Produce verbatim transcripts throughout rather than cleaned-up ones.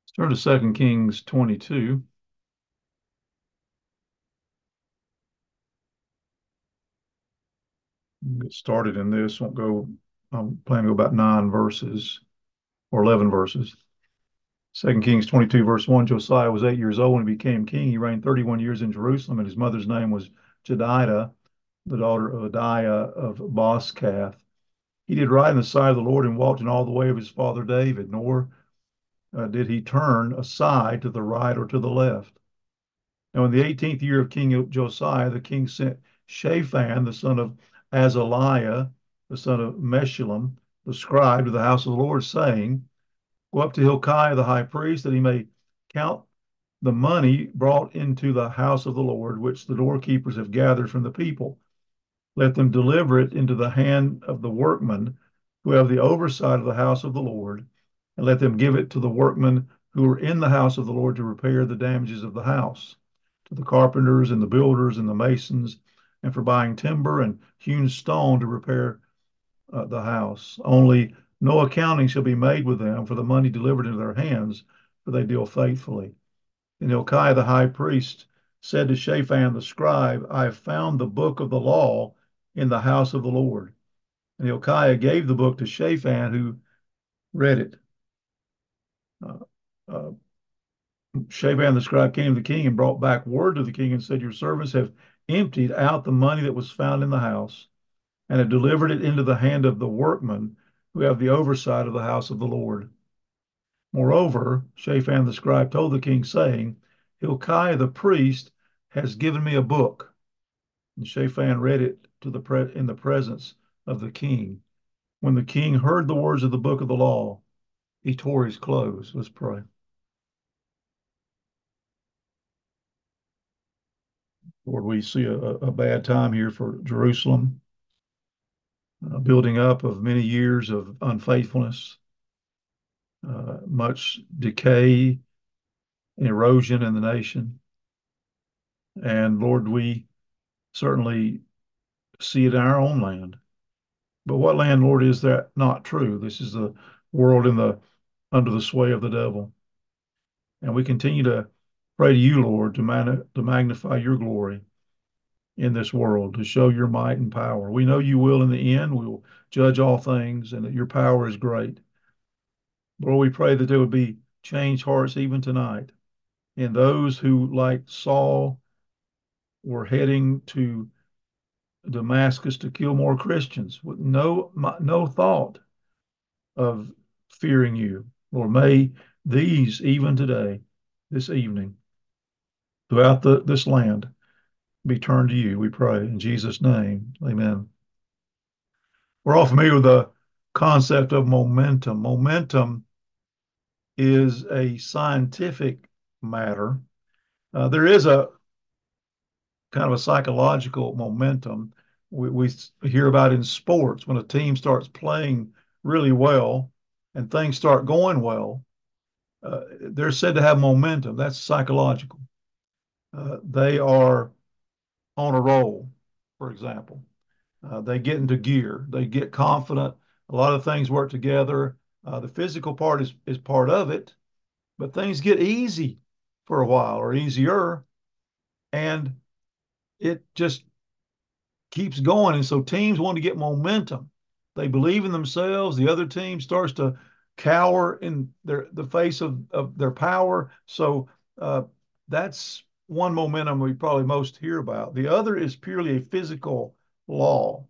Turn to Second Kings twenty-two. We'll get started in this. Won't go. I'm planning to go about nine verses or eleven verses. Second Kings twenty-two, verse one. Josiah was eight years old when he became king. He reigned thirty-one years in Jerusalem, and his mother's name was Jedidah, the daughter of Adiah of Boscath. He did right in the sight of the Lord and walked in all the way of his father David, nor uh, did he turn aside to the right or to the left. Now, in the eighteenth year of King Josiah, the king sent Shaphan, the son of Azaliah, the son of Meshullam, the scribe, to the house of the Lord, saying, Go up to Hilkiah the high priest, that he may count the money brought into the house of the Lord, which the doorkeepers have gathered from the people. Let them deliver it into the hand of the workmen who have the oversight of the house of the Lord, and let them give it to the workmen who are in the house of the Lord to repair the damages of the house, to the carpenters and the builders and the masons, and for buying timber and hewn stone to repair uh, the house. Only no accounting shall be made with them for the money delivered into their hands, for they deal faithfully. And Hilkiah the high priest said to Shaphan the scribe, I have found the book of the law in the house of the Lord. And Hilkiah gave the book to Shaphan, who read it. Uh, uh, Shaphan the scribe came to the king and brought back word to the king and said, Your servants have emptied out the money that was found in the house and have delivered it into the hand of the workmen who have the oversight of the house of the Lord. Moreover, Shaphan the scribe told the king, saying, Hilkiah the priest has given me a book. And Shaphan read it to the pre- in the presence of the king. When the king heard the words of the book of the law, he tore his clothes. Let's pray. Lord, we see a, a bad time here for Jerusalem, a building up of many years of unfaithfulness, uh, much decay and erosion in the nation. And Lord, we certainly see it in our own land. But what land, Lord, is that not true? This is the world in the under the sway of the devil. And we continue to pray to you, Lord, to, man, to magnify your glory in this world, to show your might and power. We know you will in the end. We will judge all things and that your power is great. Lord, we pray that there would be changed hearts even tonight. And those who, like Saul, were heading to Damascus to kill more Christians with no, no thought of fearing you. Lord, may these, even today, this evening, throughout the, this land, be turned to you, we pray. In Jesus' name, amen. We're all familiar with the concept of momentum. Momentum is a scientific matter. Uh, there is a kind of a psychological momentum we, we hear about in sports when a team starts playing really well and things start going well. Uh, they're said to have momentum. That's psychological. Uh, they are on a roll, for example. Uh, they get into gear. They get confident. A lot of things work together. Uh, the physical part is, is part of it, but things get easy for a while or easier, and it just keeps going. And so teams want to get momentum. They believe in themselves. The other team starts to cower in their the face of, of their power. So uh, that's one momentum we probably most hear about. The other is purely a physical law.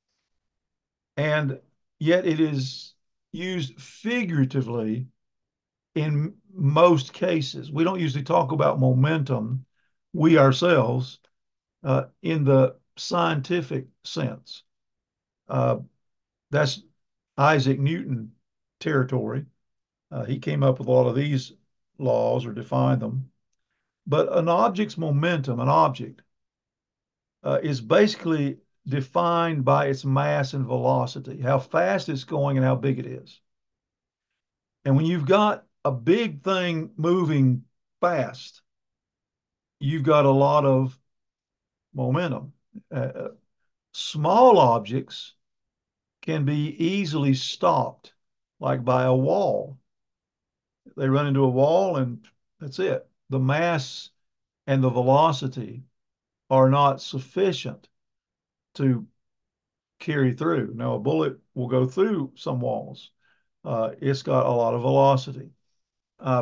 And yet it is used figuratively in most cases. We don't usually talk about momentum, we ourselves, uh, in the scientific sense. Uh, that's Isaac Newton territory. Uh, he came up with a lot of these laws or defined them. But an object's momentum, an object, uh, is basically defined by its mass and velocity, how fast it's going and how big it is. And when you've got a big thing moving fast, you've got a lot of momentum. Uh, small objects can be easily stopped, like by a wall. they run into a wall and that's it. The mass and the velocity are not sufficient to carry through. Now, a bullet will go through some walls. Uh, it's got a lot of velocity. Uh,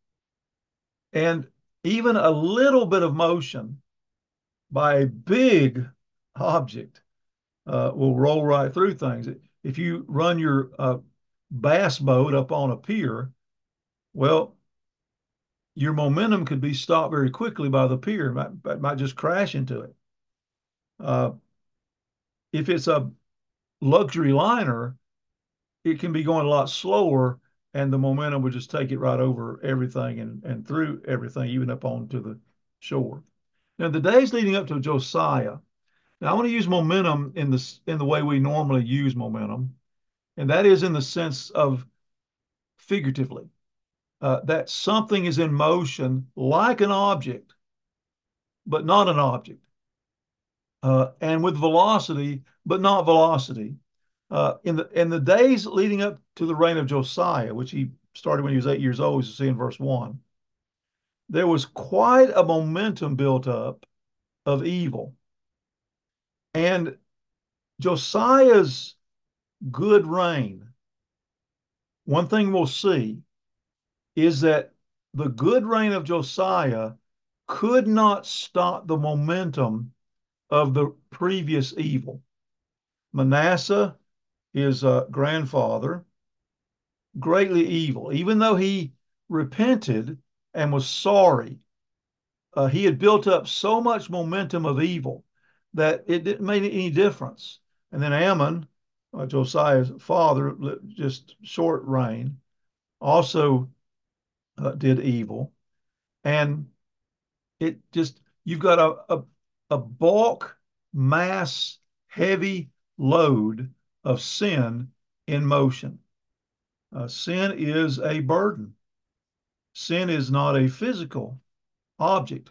and even a little bit of motion by a big object uh, will roll right through things. If you run your uh, bass boat up on a pier, well, your momentum could be stopped very quickly by the pier. It might, it might just crash into it. Uh, if it's a luxury liner, it can be going a lot slower, and the momentum would just take it right over everything and, and through everything, even up onto the shore. Now, the days leading up to Josiah, now I want to use momentum in the, in the way we normally use momentum, and that is in the sense of figuratively, uh, that something is in motion like an object, but not an object, uh, and with velocity, but not velocity. Uh, in the in the days leading up to the reign of Josiah, which he started when he was eight years old, as you see in verse one, there was quite a momentum built up of evil. And Josiah's good reign, one thing we'll see is that the good reign of Josiah could not stop the momentum of the previous evil. Manasseh, his uh, grandfather, greatly evil, even though he repented and was sorry. Uh, he had built up so much momentum of evil that it didn't make any difference. And then Ammon, uh, Josiah's father, just short reign, also uh, did evil. And it just, you've got a, a, a bulk, mass, heavy load of sin in motion. Uh, sin is a burden. Sin is not a physical object.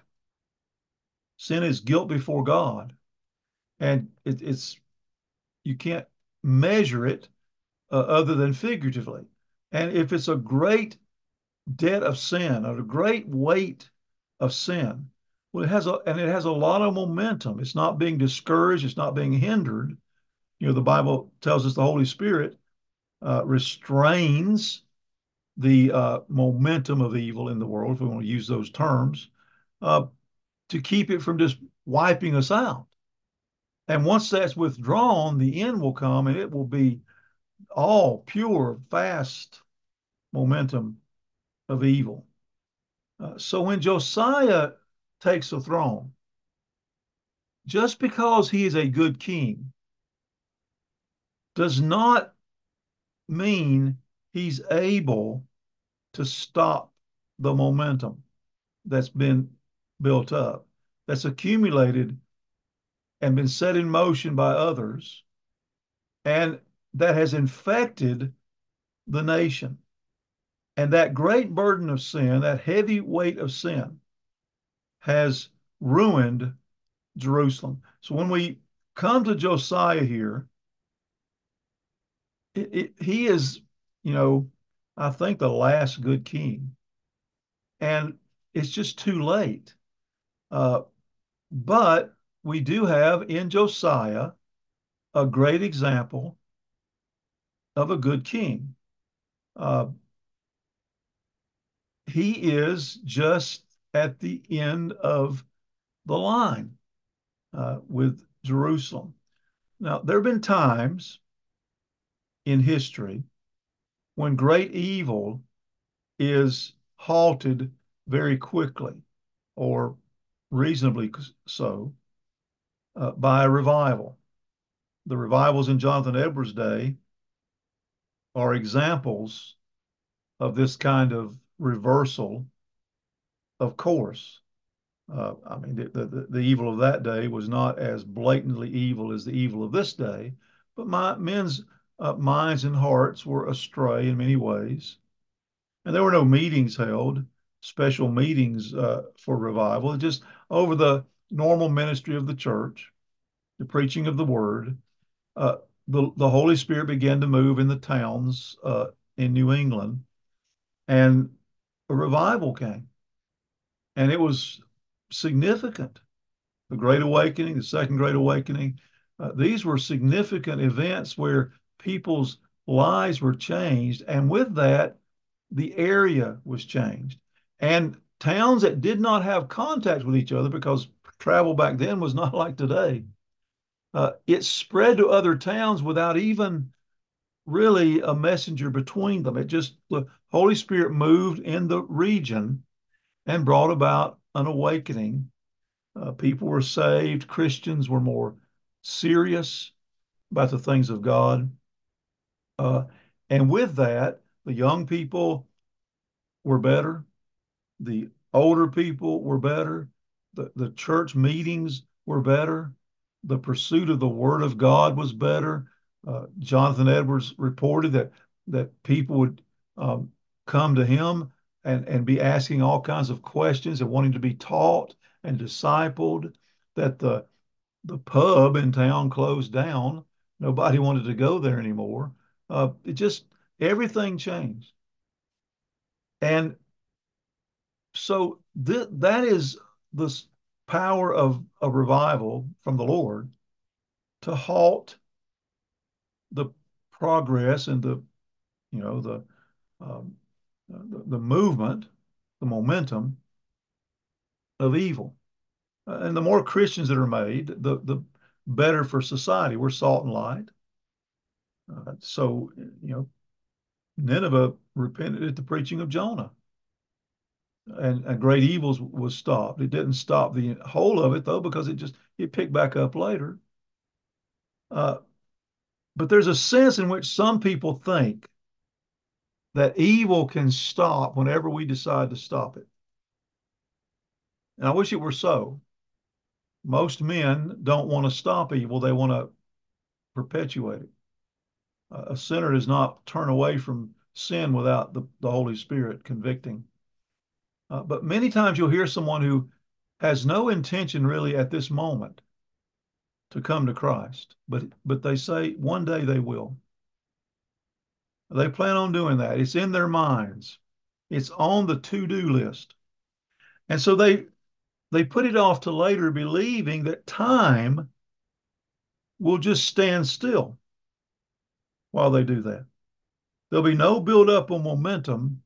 Sin is guilt before God, and it, it's you can't measure it uh, other than figuratively. And if it's a great debt of sin or a great weight of sin, well, it has a and it has a lot of momentum. It's not being discouraged. It's not being hindered. You know, the Bible tells us the Holy Spirit uh, restrains the uh, momentum of evil in the world, if we want to use those terms, uh, to keep it from just wiping us out. And once that's withdrawn, the end will come and it will be all pure, fast momentum of evil. Uh, so when Josiah takes the throne, just because he is a good king does not mean he's able to stop the momentum that's been built up, that's accumulated and been set in motion by others, and that has infected the nation. And that great burden of sin, that heavy weight of sin, has ruined Jerusalem. So when we come to Josiah here, it, it, he is, you know, I think the last good king. And it's just too late. Uh, but we do have in Josiah a great example of a good king. Uh, he is just at the end of the line uh, with Jerusalem. Now, there have been times in history when great evil is halted very quickly, or reasonably so, uh, by a revival. The revivals in Jonathan Edwards' day are examples of this kind of reversal of course. Uh, I mean, the, the, the evil of that day was not as blatantly evil as the evil of this day, but my, men's uh, minds and hearts were astray in many ways. And there were no meetings held, special meetings uh, for revival, just over the normal ministry of the church, the preaching of the word. Uh, the, the Holy Spirit began to move in the towns uh, in New England. And a revival came, and it was significant. The Great Awakening, the Second Great Awakening, uh, these were significant events where people's lives were changed, and with that, the area was changed. And towns that did not have contact with each other, because travel back then was not like today, uh, it spread to other towns without even really a messenger between them. It just, the Holy Spirit moved in the region and brought about an awakening. Uh, people were saved. Christians were more serious about the things of God. Uh, and with that, the young people were better. The older people were better. The, the church meetings were better. The pursuit of the Word of God was better. Uh, Jonathan Edwards reported that that people would um, come to him and, and be asking all kinds of questions and wanting to be taught and discipled, that the the pub in town closed down. Nobody wanted to go there anymore. Uh, it just, everything changed. And so th that is the power of a revival from the Lord to halt the progress and the, you know, the um, the, the movement, the momentum of evil. Uh, and the more Christians that are made, the the better for society. We're salt and light. Uh, so, you know, Nineveh repented at the preaching of Jonah, and, and great evils was stopped. It didn't stop the whole of it though, because it just it picked back up later. Uh, but there's a sense in which some people think that evil can stop whenever we decide to stop it. And I wish it were so. Most men don't want to stop evil, they want to perpetuate it. Uh, a sinner does not turn away from sin without the, the Holy Spirit convicting. Uh, but many times you'll hear someone who has no intention really at this moment to come to Christ, but but they say one day they will. They plan on doing that. It's in their minds. It's on the to-do list. And so they they put it off to later, believing that time will just stand still while they do that. There'll be no build up of momentum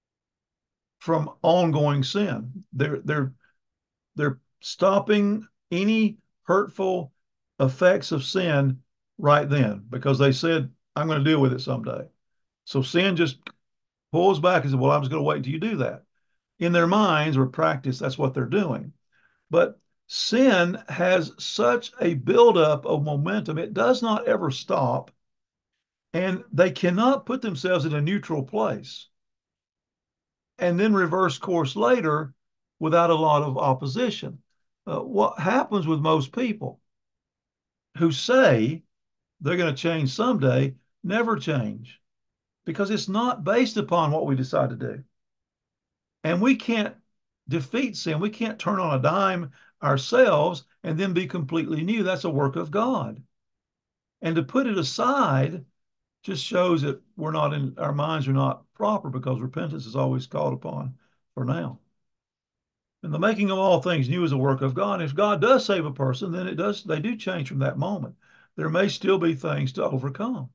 from ongoing sin. They're they're they're stopping any hurtful effects of sin right then, because they said, I'm going to deal with it someday. So sin just pulls back and says, well, I'm just going to wait until you do that. In their minds or practice, that's what they're doing. But sin has such a buildup of momentum, it does not ever stop. And they cannot put themselves in a neutral place and then reverse course later without a lot of opposition. Uh, what happens with most people who say they're going to change someday never change, because it's not based upon what we decide to do. And we can't defeat sin. We can't turn on a dime ourselves and then be completely new. That's a work of God. And to put it aside just shows that we're not in, our minds are not proper, because repentance is always called upon for now. And the making of all things new is a work of God. If God does save a person, then it does, they do change from that moment. There may still be things to overcome.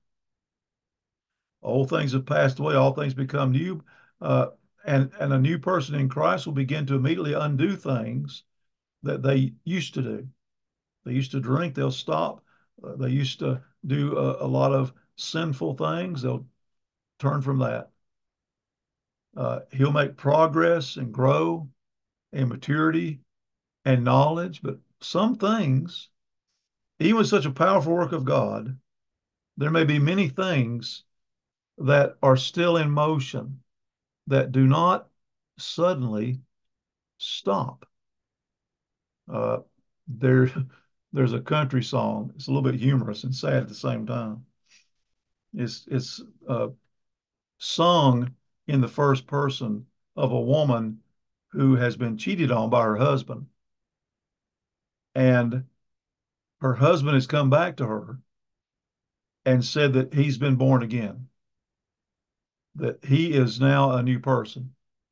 Old things have passed away, all things become new. Uh, and, and a new person in Christ will begin to immediately undo things that they used to do. They used to drink, they'll stop. Uh, they used to do a, a lot of sinful things, they'll turn from that. Uh, he'll make progress and grow in maturity and knowledge, but some things, even with such a powerful work of God, there may be many things that are still in motion that do not suddenly stop. Uh, there, there's a country song. It's a little bit humorous and sad at the same time. It's it's uh, sung in the first person of a woman who has been cheated on by her husband, and her husband has come back to her and said that he's been born again, that he is now a new person.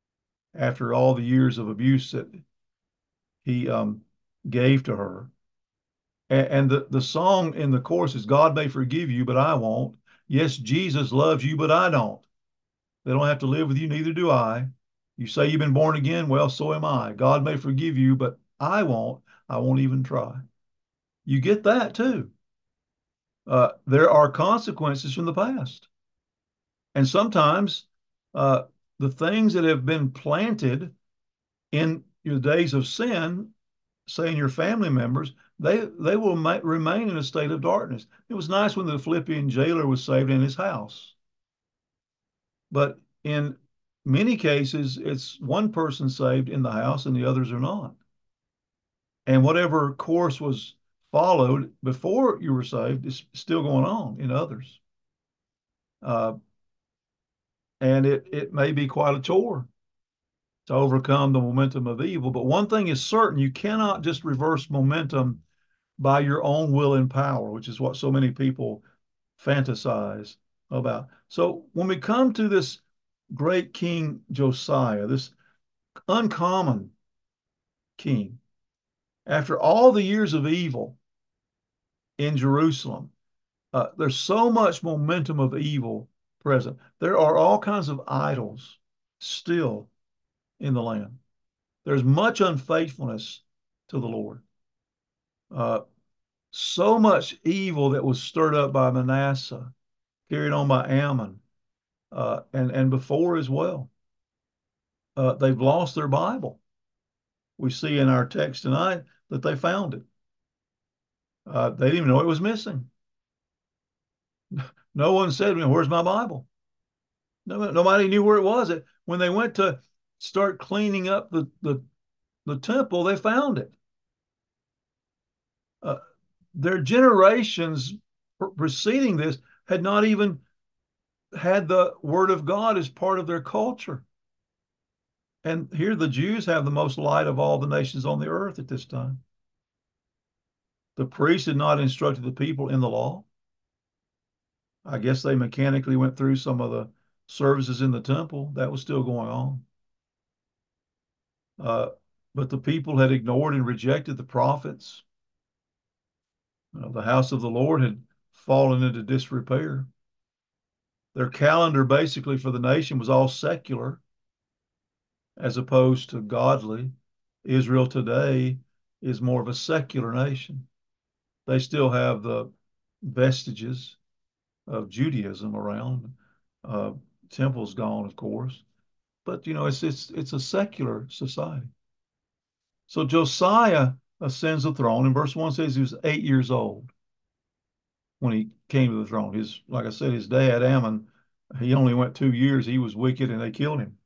after all the years of abuse that he um, gave to her. And, and the, the song in the chorus is, God may forgive you, but I won't. Yes, Jesus loves you, but I don't. They don't have to live with you, neither do I. You say you've been born again, well, so am I. God may forgive you, but I won't. I won't even try. You get that too. Uh, there are consequences from the past. And sometimes uh, the things that have been planted in your days of sin, say in your family members, they they will ma- remain in a state of darkness. It was nice when the Philippian jailer was saved in his house, but in many cases, it's one person saved in the house and the others are not. And whatever course was followed before you were saved is still going on in others. Uh, and it, it may be quite a chore to overcome the momentum of evil. But one thing is certain, you cannot just reverse momentum by your own will and power, which is what so many people fantasize about. So when we come to this great King Josiah, this uncommon king, after all the years of evil in Jerusalem, uh, there's so much momentum of evil present. There are all kinds of idols still in the land. There's much unfaithfulness to the Lord. Uh, so much evil that was stirred up by Manasseh, carried on by Ammon, uh, and, and before as well. Uh, they've lost their Bible. We see in our text tonight that they found it. Uh, they didn't even know it was missing. No one said, where's my Bible? No, nobody knew where it was. When they went to start cleaning up the, the, the temple, they found it. Uh, their generations preceding this had not even had the word of God as part of their culture. And here the Jews have the most light of all the nations on the earth at this time. The priests had not instructed the people in the law. I guess they mechanically went through some of the services in the temple. That was still going on. Uh, but the people had ignored and rejected the prophets. Uh, the house of the Lord had fallen into disrepair. Their calendar basically for the nation was all secular as opposed to godly. Israel today is more of a secular nation. They still have the vestiges of Judaism around. Uh, temple's gone, of course, but you know it's it's it's a secular society. So Josiah ascends the throne, and verse one says he was eight years old when he came to the throne. His, like I said, his dad Ammon, he only went two years. He was wicked, and they killed him.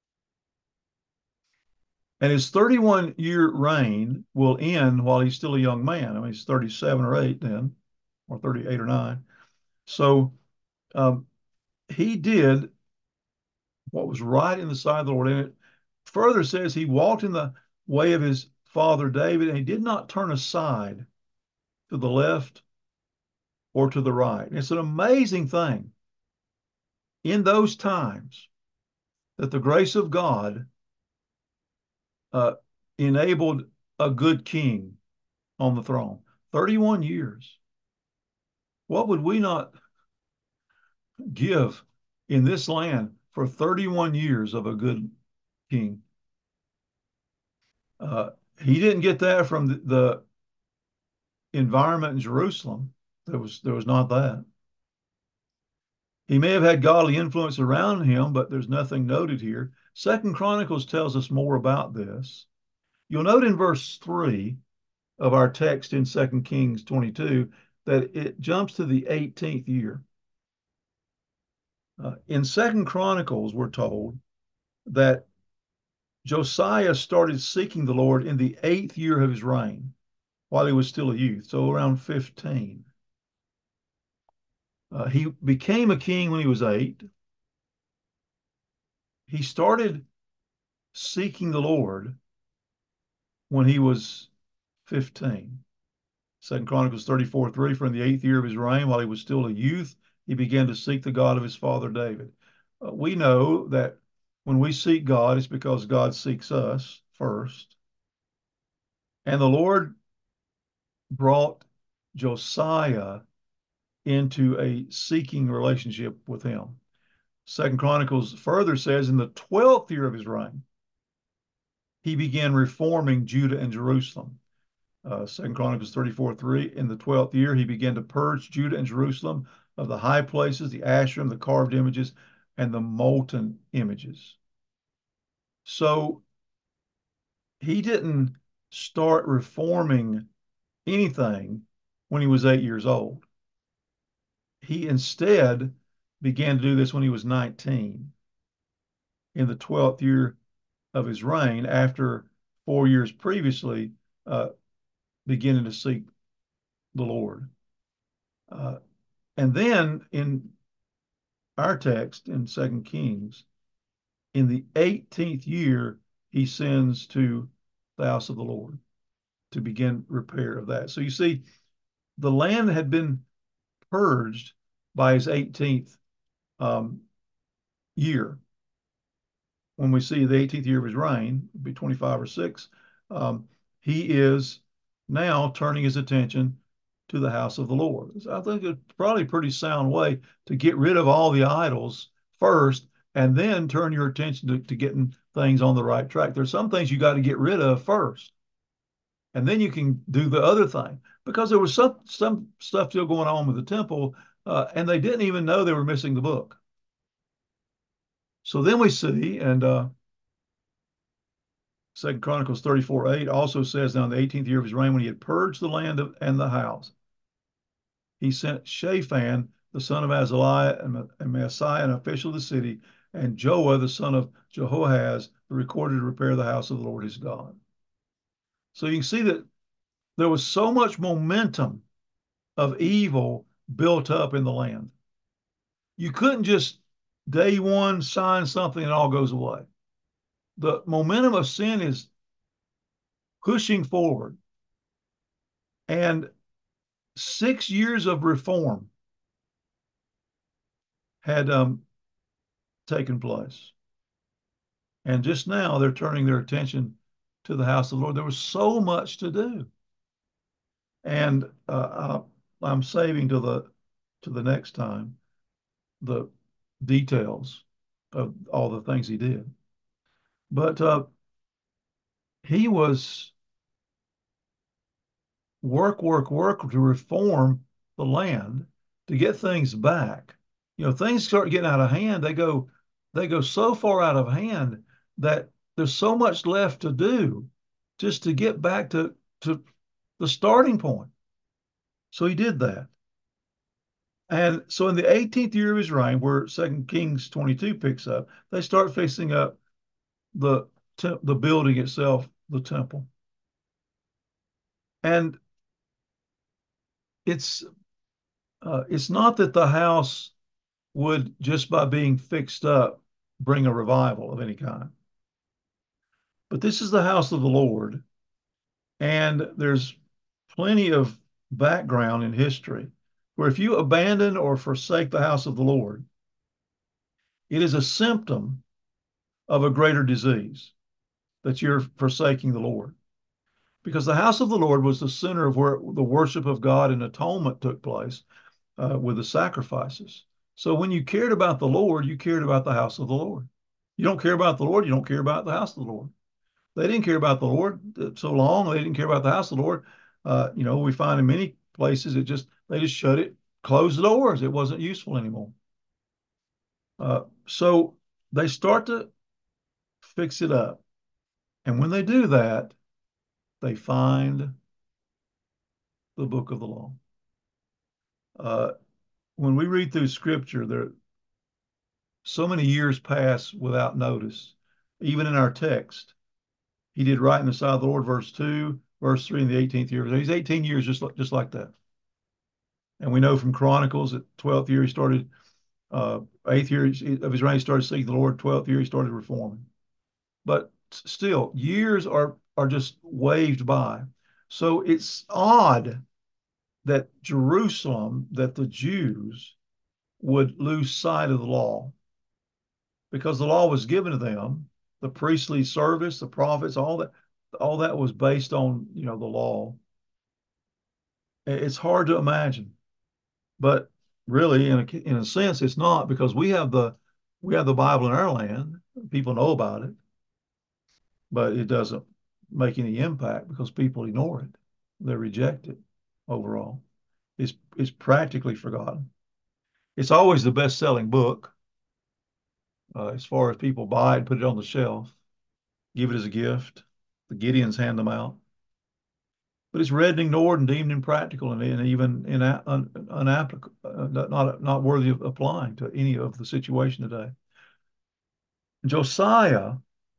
And his thirty-one year reign will end while he's still a young man. I mean, he's thirty-seven or eight then, or thirty-eight or nine. So um, he did what was right in the sight of the Lord. And it further says he walked in the way of his father David, and he did not turn aside to the left or to the right. And it's an amazing thing in those times that the grace of God uh, enabled a good king on the throne. thirty-one years. What would we not give in this land for thirty-one years of a good king? Uh, he didn't get that from the, the environment in Jerusalem. There was there was not that. He may have had godly influence around him, but there's nothing noted here. Second Chronicles tells us more about this. You'll note in verse three of our text in Second Kings twenty-two that it jumps to the eighteenth year. Uh, in Second Chronicles, we're told that Josiah started seeking the Lord in the eighth year of his reign while he was still a youth, so around fifteen. Uh, he became a king when he was eight. He started seeking the Lord when he was fifteen. Second Chronicles thirty-four three, for in the eighth year of his reign, while he was still a youth, he began to seek the God of his father David. Uh, we know that When we seek God, it's because God seeks us first. And the Lord brought Josiah into a seeking relationship with him. Second Chronicles further says in the twelfth year of his reign, he began reforming Judah and Jerusalem. Uh, Second Chronicles thirty-four three, in the twelfth year, he began to purge Judah and Jerusalem of the high places, the Asherim, the carved images, and the molten images. So he didn't start reforming anything when he was eight years old. He instead began to do this when he was nineteen, in the twelfth year of his reign, after four years previously uh, beginning to seek the Lord. Uh, and then in our text in Second Kings, in the eighteenth year, he sends to the house of the Lord to begin repair of that. So you see, the land had been purged by his eighteenth um, year. When we see the eighteenth year of his reign, it'd be twenty-five or six, um, he is now turning his attention to the house of the Lord. So I think it's probably a pretty sound way to get rid of all the idols first and then turn your attention to, to getting things on the right track. There's some things you got to get rid of first, and then you can do the other thing, because there was some some stuff still going on with the temple, uh, and they didn't even know they were missing the book. So then we see, and uh, Second Chronicles thirty-four eight also says, now in the eighteenth year of his reign, when he had purged the land of, and the house, he sent Shaphan, the son of Azaliah, and, and Maaseiah, an official of the city, and Joah, the son of Jehoahaz, the recorder, to repair the house of the Lord his God. So you can see that there was so much momentum of evil built up in the land. You couldn't just day one sign something and it all goes away. The momentum of sin is pushing forward. And six years of reform had um, taken place. And just now they're turning their attention to the house of the Lord. There was so much to do. And uh, I'm saving to the to the next time the details of all the things he did. But uh, he was work, work, work to reform the land, to get things back. You know, things start getting out of hand. They go, they go so far out of hand that there's so much left to do just to get back to, to the starting point. So he did that. And so in the eighteenth year of his reign, where Second Kings twenty-two picks up, they start fixing up the, the building itself, the temple. And it's uh, it's not that the house would, just by being fixed up, bring a revival of any kind. But this is the house of the Lord, and there's plenty of background in history where if you abandon or forsake the house of the Lord, it is a symptom of a greater disease, that you're forsaking the Lord. Because the house of the Lord was the center of where the worship of God and atonement took place uh, with the sacrifices. So when you cared about the Lord, you cared about the house of the Lord. You don't care about the Lord, you don't care about the house of the Lord. They didn't care about the Lord so long. They didn't care about the house of the Lord. Uh, you know, we find in many places it just they just shut it, closed the doors. It wasn't useful anymore. Uh, so they start to fix it up, and when they do that, they find the book of the law. Uh, when we read through Scripture, there so many years pass without notice. Even in our text, he did right in the sight of the Lord, verse two, verse three in the eighteenth year. He's eighteen years just like, just like that. And we know from Chronicles that twelfth year he started, uh, eighth year of his reign he started seeking the Lord, twelfth year he started reforming. But still, years are, are just waved by. So it's odd that Jerusalem, that the Jews would lose sight of the law, because the law was given to them, the priestly service, the prophets, all that, all that was based on, you know, the law. It's hard to imagine, but really, in a, in a sense, it's not, because we have the we have the Bible in our land. People know about it, but it doesn't make any impact because people ignore it. They reject it overall. It's it's practically forgotten. It's always the best-selling book uh, as far as people buy it, put it on the shelf, give it as a gift. The Gideons hand them out, but it's read and ignored and deemed impractical and, and even in, un, unapplicable, uh, not not worthy of applying to any of the situation today. Josiah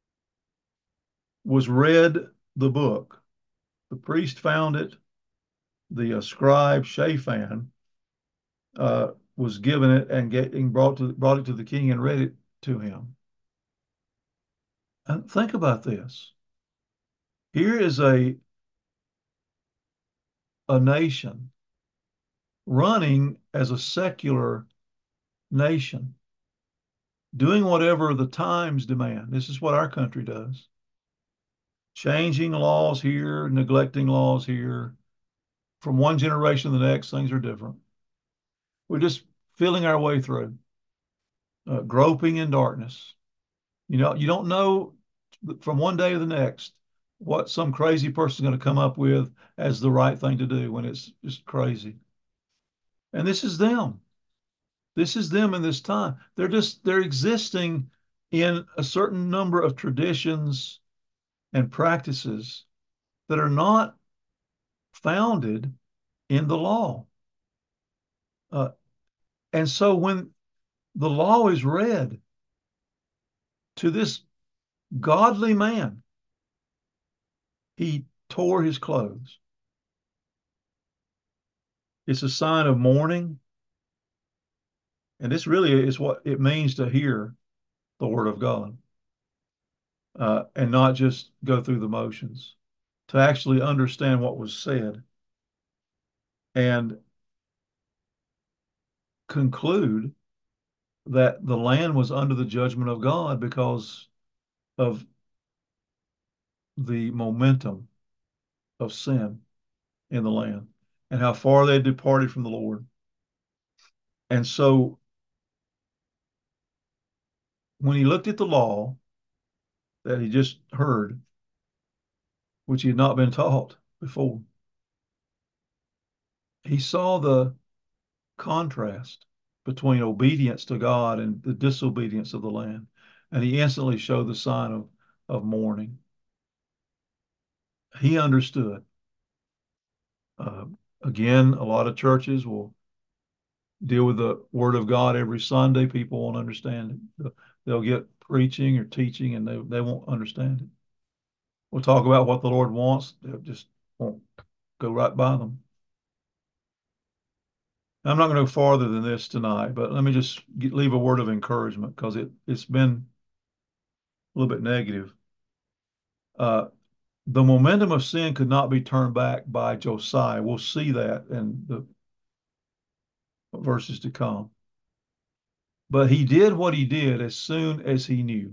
was read the book. The priest found it. The uh, scribe Shaphan uh, was given it and getting brought to brought it to the king and read it to him. And think about this. Here is a a nation running as a secular nation, doing whatever the times demand. This is what our country does. Changing laws here, neglecting laws here. From one generation to the next, things are different. We're just feeling our way through, uh, groping in darkness. You know, you don't know from one day to the next what some crazy person is going to come up with as the right thing to do when it's just crazy. And this is them. This is them in this time. They're just, they're existing in a certain number of traditions and practices that are not founded in the law. Uh, and so when the law is read to this godly man, he tore his clothes. It's a sign of mourning. And this really is what it means to hear the word of God uh, and not just go through the motions, to actually understand what was said and conclude that the land was under the judgment of God because of the momentum of sin in the land and how far they had departed from the Lord. And so when he looked at the law that he just heard, which he had not been taught before, he saw the contrast between obedience to God and the disobedience of the land. And he instantly showed the sign of, of mourning. He understood. Uh, again, a lot of churches will deal with the word of God every Sunday. People won't understand it. They'll get preaching or teaching and they, they won't understand it. We'll talk about what the Lord wants. They'll just won't go right by them. I'm not going to go farther than this tonight, but let me just get, leave a word of encouragement because it, it's been a little bit negative. Uh, the momentum of sin could not be turned back by Josiah. We'll see that in the verses to come. But he did what he did as soon as he knew.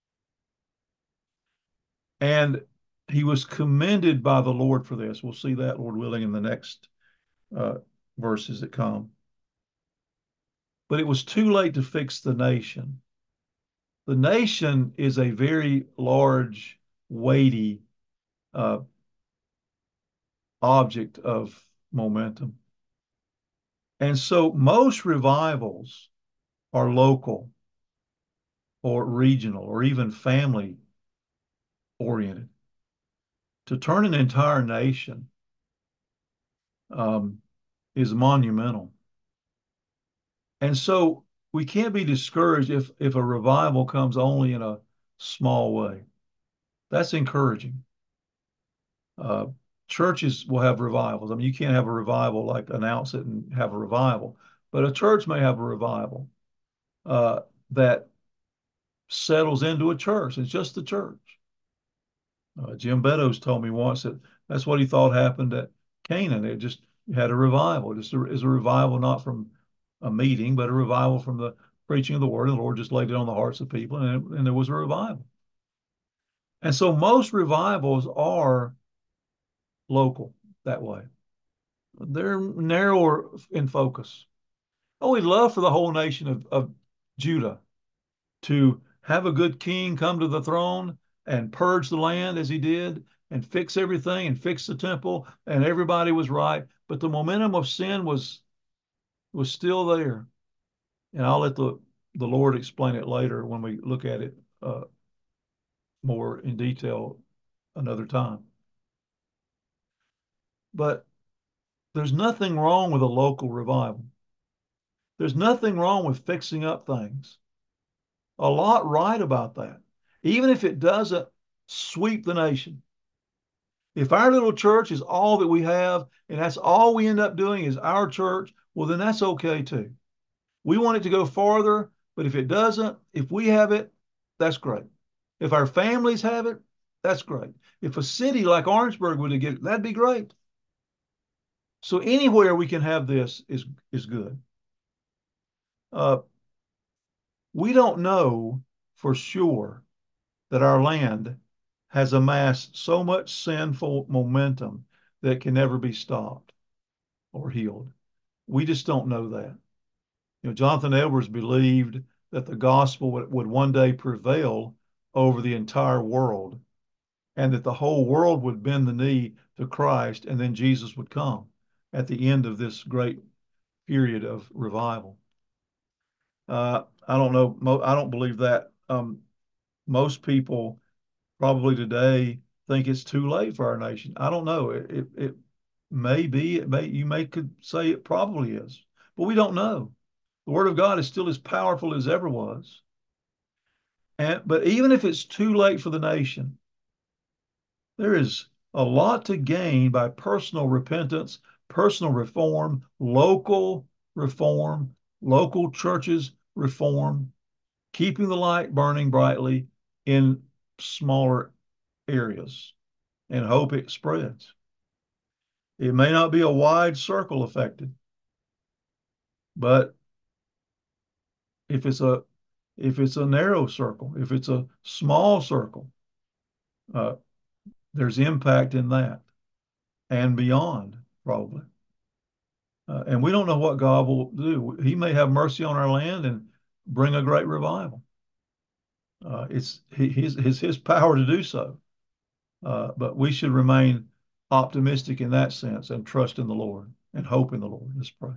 And he was commended by the Lord for this. We'll see that, Lord willing, in the next uh, verses that come. But it was too late to fix the nation. The nation is a very large, weighty uh, object of momentum. And so most revivals are local or regional or even family oriented. To turn an entire nation um, is monumental. And so we can't be discouraged if, if a revival comes only in a small way. That's encouraging. Uh, churches will have revivals. I mean, you can't have a revival like announce it and have a revival, but a church may have a revival uh, that settles into a church. It's just the church. Uh, Jim Beddoes told me once that that's what he thought happened at Canaan. It just had a revival. Just a, is a revival not from a meeting, but a revival from the preaching of the word, and the Lord just laid it on the hearts of people, and, and there was a revival. And so most revivals are local that way. They're narrower in focus. Oh, we'd love for the whole nation of, of Judah to have a good king come to the throne and purge the land as he did and fix everything and fix the temple and everybody was right. But the momentum of sin was was still there. And I'll let the, the Lord explain it later when we look at it uh, more in detail another time. But there's nothing wrong with a local revival. There's nothing wrong with fixing up things. A lot right about that, even if it doesn't sweep the nation. If our little church is all that we have, and that's all we end up doing is our church, well, then that's okay too. We want it to go farther, but if it doesn't, if we have it, that's great. If our families have it, that's great. If a city like Orangeburg would get it, that'd be great. So anywhere we can have this is is good. Uh, we don't know for sure that our land has amassed so much sinful momentum that can never be stopped or healed. We just don't know that. You know, Jonathan Edwards believed that the gospel would, would one day prevail over the entire world and that the whole world would bend the knee to Christ and then Jesus would come at the end of this great period of revival. Uh, I don't know. Mo- I don't believe that. Um, most people probably today think it's too late for our nation. I don't know. It, it, it may be, it may, you may could say it probably is, but we don't know. The word of God is still as powerful as ever was. And, but even if it's too late for the nation, there is a lot to gain by personal repentance, personal reform, local reform, local churches reform, keeping the light burning brightly in smaller areas and hope it spreads. It may not be a wide circle affected, but if it's a if it's a narrow circle, if it's a small circle, uh, there's impact in that and beyond, probably. Uh, and we don't know what God will do. He may have mercy on our land and bring a great revival. Uh, it's his, his, his power to do so. Uh, but we should remain optimistic in that sense and trust in the Lord and hope in the Lord. Let's pray.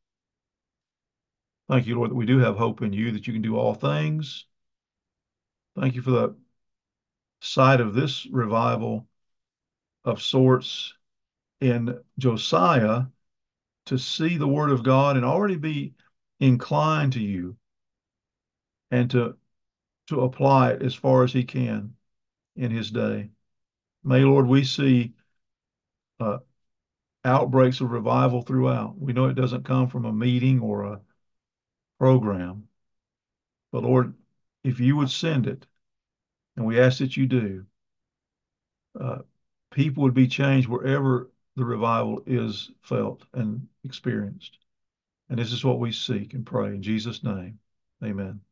Thank you, Lord, that we do have hope in you, that you can do all things. Thank you for the sight of this revival of sorts in Josiah to see the word of God and already be inclined to you and to, to apply it as far as he can in his day. May, Lord, we see uh, outbreaks of revival throughout. We know it doesn't come from a meeting or a program, but Lord, if you would send it, and we ask that you do, uh, people would be changed wherever the revival is felt and experienced. And this is what we seek and pray in Jesus' name. Amen.